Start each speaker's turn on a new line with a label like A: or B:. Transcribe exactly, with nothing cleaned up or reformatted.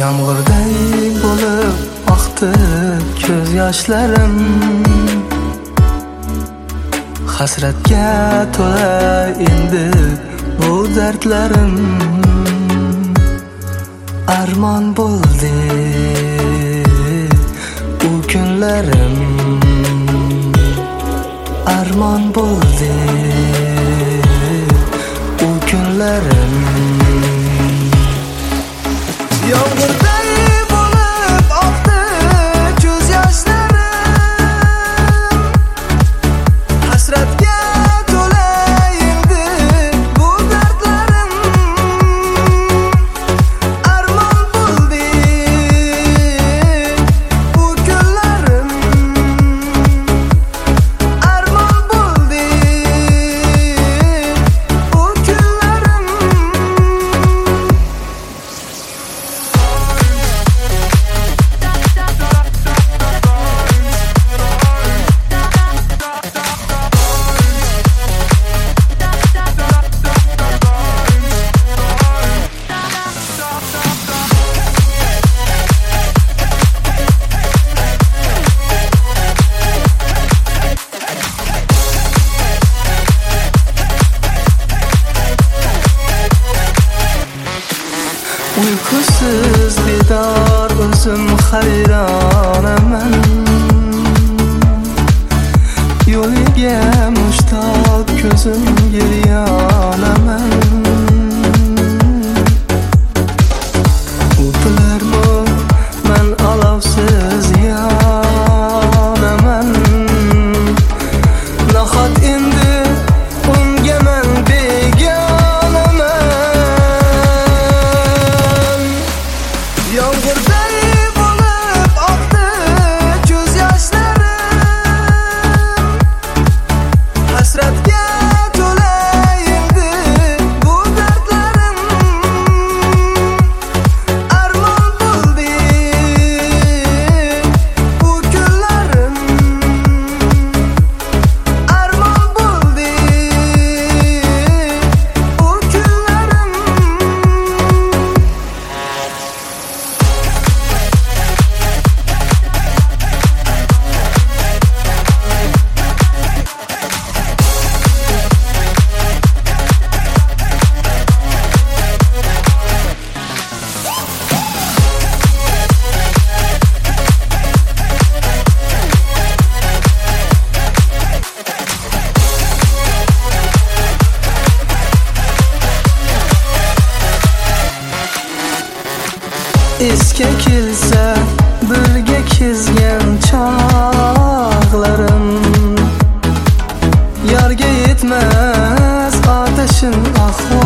A: Yomg'irday bo'lib oqdi ko'z yoshlarim, hasratga to'la endi bu dardlarim. Armon bo'ldi u kunlarim, armon bo'ldi u kunlarim. Yomg'irday bo'lib oqdi ko'z yoshlarim, hasratga to'la endi bu dardlarim. Armon bo'ldi bu kunlarim, armon bo'ldi bu kunlarim. Uykusiz bedor o'zim hayronaman, yo'liga mushtoq ko'zim yonaman. U bilarmi men olovsiz yonaman, nahot endi unga men Yomg'irday bo'lib oqdi ko'z yoshlarim, hasratga to'la endi bu dardlarim. Armon bo'ldi bu kunlarim, armon bo'ldi bu kunlarim. Esga kelsa birga kezgan chog'larim, yorga yetmas otashim ahvol.